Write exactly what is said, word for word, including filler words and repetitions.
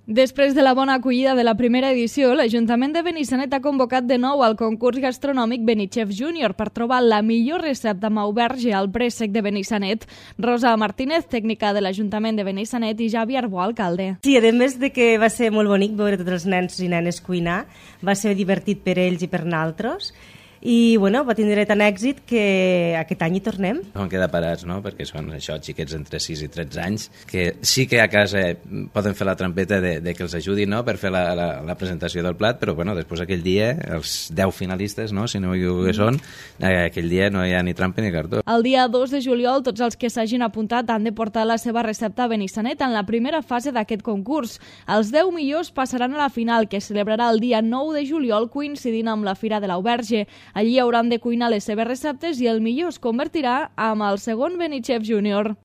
Després de la bona acollida de la primera edició, l'Ajuntament de Benissanet ha convocat de nou al concurs gastronòmic Benichef Júnior per trobar la millor recepta amb auberge al préssec de Benissanet. Rosa Martínez, tècnica de l'Ajuntament de Benissanet, i Javi Arbó, alcalde. Sí, a més de que va ser molt bonic veure tots els nens i nenes cuinar, va ser divertit per ells i per nosaltres. I bueno, va tindre tant èxit que aquest any hi tornem. Vam quedar parats, no?, perquè són això, xiquets entre sis i tretze anys, que sí que a casa poden fer la trampeta de, de que els ajudi, no?, per fer la, la, la presentació del plat, però bueno, després aquell dia, els deu finalistes, no?, si no hi que són, aquell dia no hi ha ni trampa ni cartó. El dia dos de juliol, tots els que s'hagin apuntat han de portar la seva recepta a Benissanet en la primera fase d'aquest concurs. Els deu millors passaran a la final, que es celebrarà el dia nou de juliol, coincidint amb la Fira de l'Auberge. Allí hauran de cuinar les seves receptes i el millor es convertirà en el segon Benichef Júnior.